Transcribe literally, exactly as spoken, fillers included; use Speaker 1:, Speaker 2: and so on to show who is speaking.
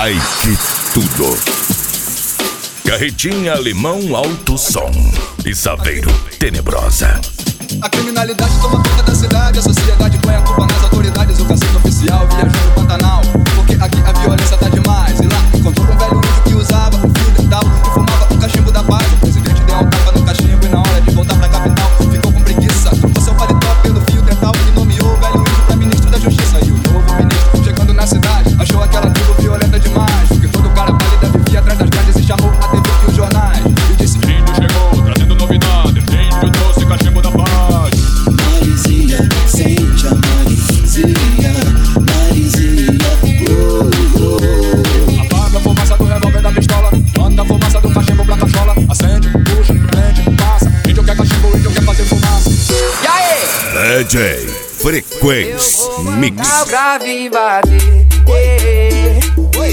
Speaker 1: Ai que tudo. Carretinha Alemão Alto Som e Saveiro Tenebrosa.
Speaker 2: A criminalidade toma conta da cidade, a sociedade põe a culpa nas autoridades. O cacique oficial viajou no Pantanal, porque aqui a violência tá demais. E lá encontrou um velho índio que usava um fio dental e fumava o cachimbo da paz. O presidente deu um tapa no cachimbo e na hora de voltar pra capital ficou com preguiça, trocou seu paletó pelo fio dental e nomeou o velho índio pra ministro da justiça. E o novo ministro, chegando na cidade, achou aquela tribo violenta demais, porque todo cara pálido vivia atrás das grades e chamou a T V e os jornais e disse:
Speaker 3: índio chegou, trazendo novidade, índio trouxe cachimbo da paz.
Speaker 4: Marizia, sente a Marizia, Marizia, uh, uh.
Speaker 2: Apaga a fumaça do revólver da pistola, manda a fumaça do cachimbo pra cachola. Acende, puxa, prende, passa. Índio quer cachimbo, índio quer fazer fumaça. E aí?
Speaker 1: D J Frequência Mix.
Speaker 5: Pra vir bater,